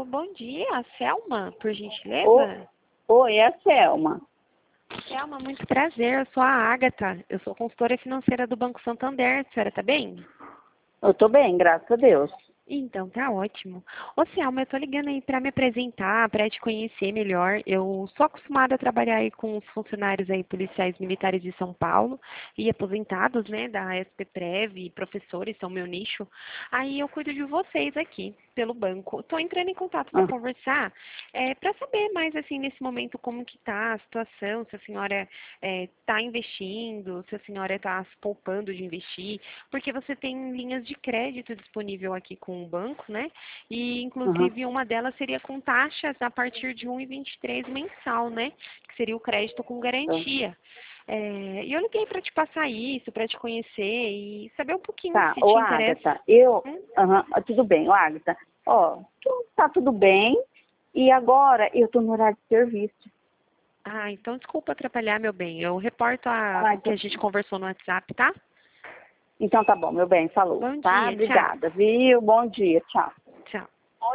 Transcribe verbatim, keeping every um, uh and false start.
Alô, bom dia, Selma, por Ô, gentileza? oi, é a Selma. Selma, muito prazer, eu sou a Ágata, eu sou consultora financeira do Banco Santander, a senhora tá bem? Eu tô bem, graças a Deus. Então, tá ótimo. Ô, Selma, eu tô ligando aí para me apresentar, para te conhecer melhor. Eu sou acostumada a trabalhar aí com os funcionários aí, policiais militares de São Paulo e aposentados, né, da S P Prev, professores, são meu nicho. Aí eu cuido de vocês aqui, pelo banco. Tô entrando em contato para Ah, conversar, é, para saber mais, assim, nesse momento, como que tá a situação, se a senhora está investindo, se a senhora está se poupando de investir, porque você tem linhas de crédito disponível aqui com o banco, né? E aham. inclusive uma delas seria com taxas a partir de um vírgula vinte e três mensal, né? Que seria o crédito com Tá, garantia. É, e eu liguei para te passar isso, para te conhecer e saber um pouquinho tá. se Ô, te interessa. Agatha, eu... Hum? Aham, tudo bem, ô, Agatha. Ó, tu- tá tudo bem. E agora eu tô no horário de serviço. Ah, então desculpa atrapalhar, meu bem. Eu reporto a, Ah, o que então, a gente conversou no WhatsApp, tá? então tá bom, meu bem, falou, Bom tá? dia, tchau. Obrigada, viu? Bom dia, tchau. Tchau.